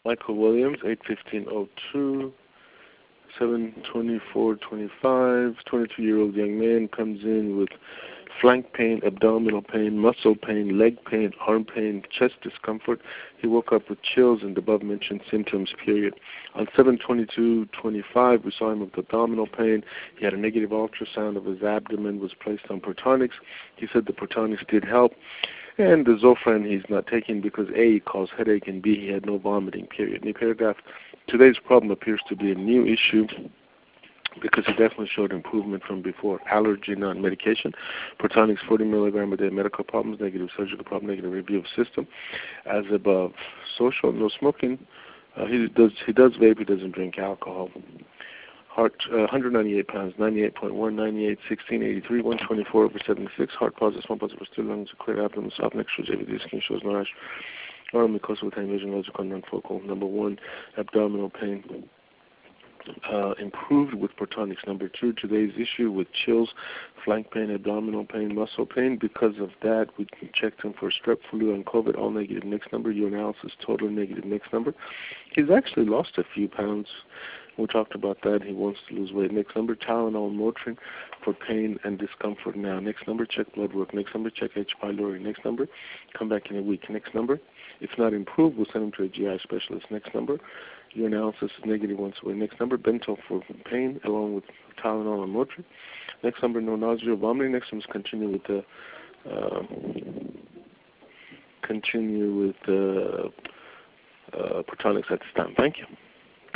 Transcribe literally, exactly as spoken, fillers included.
Michael Williams, eight fifteen oh two, seven twenty-four twenty-five, twenty-two-year-old young man comes in with flank pain, abdominal pain, muscle pain, leg pain, arm pain, chest discomfort. He woke up with chills and above-mentioned symptoms, period. On seven twenty-two twenty-five, we saw him with abdominal pain. He had a negative ultrasound of his abdomen, was placed on Protonix. He said the Protonix did help. And the Zofran he's not taking because A, it caused headache, and B, he had no vomiting, period. New paragraph. Today's problem appears to be a new issue because he definitely showed improvement from before. Allergy, non-medication. Protonix forty milligram a day. Medical problems, negative surgical problem, negative review of system. As above. Social, no smoking. Uh, he does he does vape, he doesn't drink alcohol. Heart, uh, one hundred ninety-eight pounds, ninety-eight point one, ninety-eight, sixteen, eighty-three, one twenty-four over seventy-six. Heart positive, small positive, still lungs, clear abdomen, soft neck, shows J V D, skin shows no rash. Arm, mucosal with vision, logical, non-focal. Number one, abdominal pain. Uh, improved with Protonix. Number two, today's issue with chills, flank pain, abdominal pain, muscle pain. Because of that, we checked him for strep, flu, and COVID, all negative. Next number, urinalysis, totally negative. Next number. He's actually lost a few pounds. We talked about that. He wants to lose weight. Next number, Tylenol, Motrin for pain and discomfort now. Next number, check blood work. Next number, check H. pylori. Next number, come back in a week. Next number, if not improved, we'll send him to a G I specialist. Next number, urinalysis is negative once a week. Next number, Bentol for pain along with Tylenol and Motrin. Next number, no nausea or vomiting. Next one is continue with the uh, continue with the uh, uh, Protonix at this time. Thank you.